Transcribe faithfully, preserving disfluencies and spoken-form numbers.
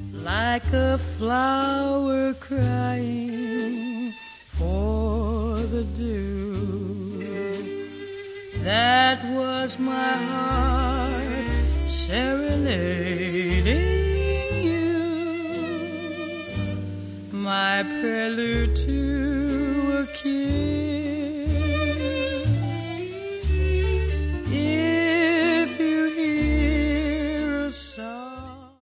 like a flower crying for the dew. That was my heart serenading you, my prelude to a kiss.